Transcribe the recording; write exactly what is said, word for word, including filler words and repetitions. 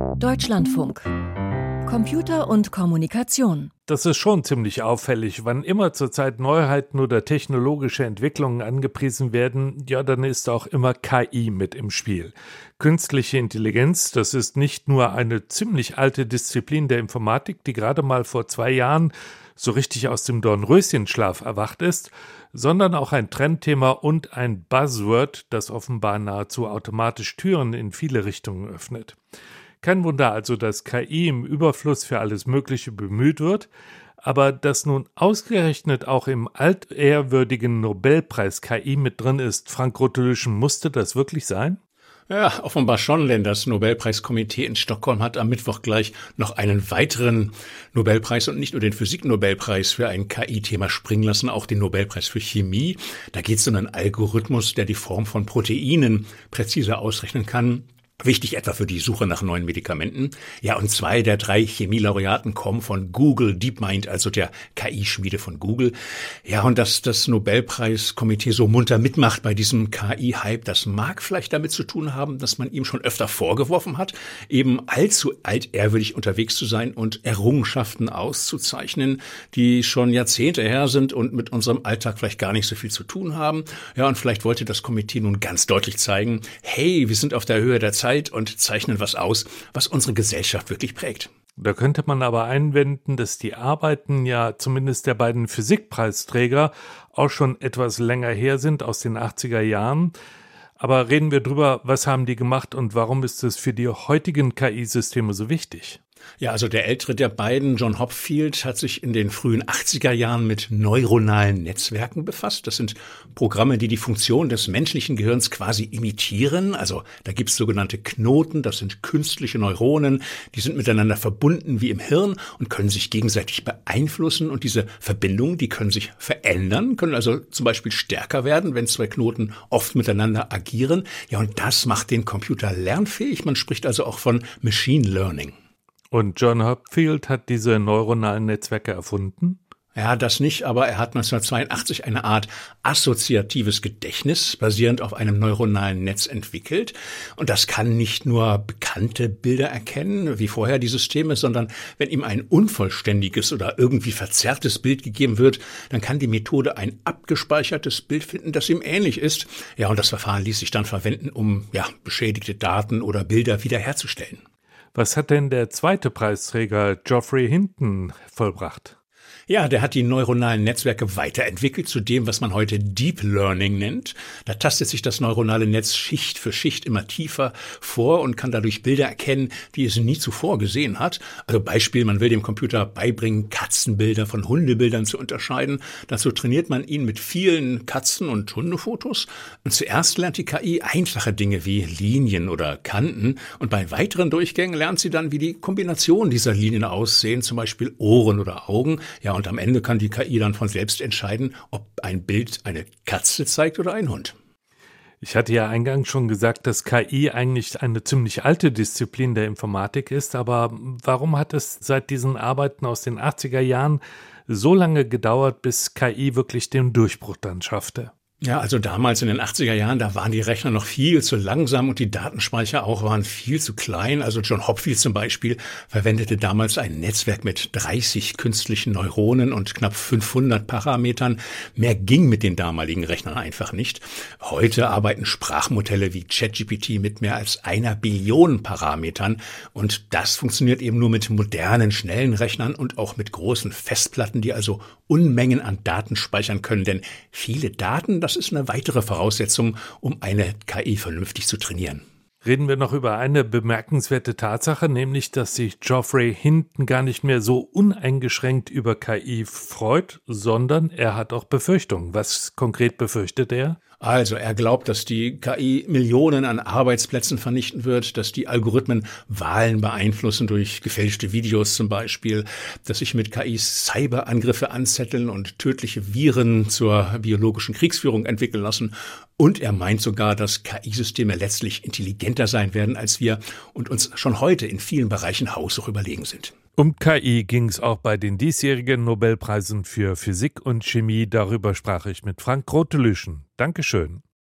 Deutschlandfunk. Computer und Kommunikation. Das ist schon ziemlich auffällig. Wann immer zurzeit Neuheiten oder technologische Entwicklungen angepriesen werden, ja, dann ist auch immer K I mit im Spiel. Künstliche Intelligenz, das ist nicht nur eine ziemlich alte Disziplin der Informatik, die gerade mal vor zwei Jahren so richtig aus dem Dornröschenschlaf erwacht ist, sondern auch ein Trendthema und ein Buzzword, das offenbar nahezu automatisch Türen in viele Richtungen öffnet. Kein Wunder also, dass K I im Überfluss für alles Mögliche bemüht wird, aber dass nun ausgerechnet auch im altehrwürdigen Nobelpreis K I mit drin ist, Frank Rottelüschen, musste das wirklich sein? Ja, offenbar schon, denn das Nobelpreiskomitee in Stockholm hat am Mittwoch gleich noch einen weiteren Nobelpreis und nicht nur den Physik-Nobelpreis für ein K I-Thema springen lassen, auch den Nobelpreis für Chemie. Da geht es um einen Algorithmus, der die Form von Proteinen präziser ausrechnen kann. Wichtig etwa für die Suche nach neuen Medikamenten. Ja, und zwei der drei Chemielaureaten kommen von Google, DeepMind, also der K I-Schmiede von Google. Ja, und dass das Nobelpreiskomitee so munter mitmacht bei diesem K I-Hype, das mag vielleicht damit zu tun haben, dass man ihm schon öfter vorgeworfen hat, eben allzu altehrwürdig unterwegs zu sein und Errungenschaften auszuzeichnen, die schon Jahrzehnte her sind und mit unserem Alltag vielleicht gar nicht so viel zu tun haben. Ja, und vielleicht wollte das Komitee nun ganz deutlich zeigen, hey, wir sind auf der Höhe der Zeit und zeichnen was aus, was unsere Gesellschaft wirklich prägt. Da könnte man aber einwenden, dass die Arbeiten ja zumindest der beiden Physikpreisträger auch schon etwas länger her sind, aus den achtziger Jahren. Aber reden wir drüber, was haben die gemacht und warum ist es für die heutigen K I-Systeme so wichtig? Ja, also der ältere der beiden, John Hopfield, hat sich in den frühen achtziger Jahren mit neuronalen Netzwerken befasst. Das sind Programme, die die Funktion des menschlichen Gehirns quasi imitieren. Also da gibt's sogenannte Knoten, das sind künstliche Neuronen, die sind miteinander verbunden wie im Hirn und können sich gegenseitig beeinflussen. Und diese Verbindungen, die können sich verändern, können also zum Beispiel stärker werden, wenn zwei Knoten oft miteinander agieren. Ja, und das macht den Computer lernfähig. Man spricht also auch von Machine Learning. Und John Hopfield hat diese neuronalen Netzwerke erfunden? Ja, das nicht, aber er hat neunzehnhundertzweiundachtzig eine Art assoziatives Gedächtnis basierend auf einem neuronalen Netz entwickelt. Und das kann nicht nur bekannte Bilder erkennen, wie vorher die Systeme, sondern wenn ihm ein unvollständiges oder irgendwie verzerrtes Bild gegeben wird, dann kann die Methode ein abgespeichertes Bild finden, das ihm ähnlich ist. Ja, und das Verfahren ließ sich dann verwenden, um ja beschädigte Daten oder Bilder wiederherzustellen. Was hat denn der zweite Preisträger Geoffrey Hinton vollbracht? Ja, der hat die neuronalen Netzwerke weiterentwickelt zu dem, was man heute Deep Learning nennt. Da tastet sich das neuronale Netz Schicht für Schicht immer tiefer vor und kann dadurch Bilder erkennen, die es nie zuvor gesehen hat. Also Beispiel, man will dem Computer beibringen, Katzenbilder von Hundebildern zu unterscheiden. Dazu trainiert man ihn mit vielen Katzen- und Hundefotos. Und zuerst lernt die K I einfache Dinge wie Linien oder Kanten. Und bei weiteren Durchgängen lernt sie dann, wie die Kombination dieser Linien aussehen, zum Beispiel Ohren oder Augen. Ja, und am Ende kann die K I dann von selbst entscheiden, ob ein Bild eine Katze zeigt oder einen Hund. Ich hatte ja eingangs schon gesagt, dass K I eigentlich eine ziemlich alte Disziplin der Informatik ist, aber warum hat es seit diesen Arbeiten aus den achtziger Jahren so lange gedauert, bis K I wirklich den Durchbruch dann schaffte? Ja, also damals in den achtziger Jahren, da waren die Rechner noch viel zu langsam und die Datenspeicher auch waren viel zu klein. Also John Hopfield zum Beispiel verwendete damals ein Netzwerk mit dreißig künstlichen Neuronen und knapp fünfhundert Parametern. Mehr ging mit den damaligen Rechnern einfach nicht. Heute arbeiten Sprachmodelle wie ChatGPT mit mehr als einer Billion Parametern und das funktioniert eben nur mit modernen, schnellen Rechnern und auch mit großen Festplatten, die also Unmengen an Daten speichern können, denn viele Daten, das ist eine weitere Voraussetzung, um eine K I vernünftig zu trainieren. Reden wir noch über eine bemerkenswerte Tatsache, nämlich, dass sich Geoffrey Hinton gar nicht mehr so uneingeschränkt über K I freut, sondern er hat auch Befürchtungen. Was konkret befürchtet er? Also er glaubt, dass die K I Millionen an Arbeitsplätzen vernichten wird, dass die Algorithmen Wahlen beeinflussen durch gefälschte Videos zum Beispiel, dass sich mit K Is Cyberangriffe anzetteln und tödliche Viren zur biologischen Kriegsführung entwickeln lassen. Und er meint sogar, dass K I-Systeme letztlich intelligenter sein werden als wir und uns schon heute in vielen Bereichen haushoch überlegen sind. Um K I ging es auch bei den diesjährigen Nobelpreisen für Physik und Chemie. Darüber sprach ich mit Frank Rottelüschen. Dankeschön.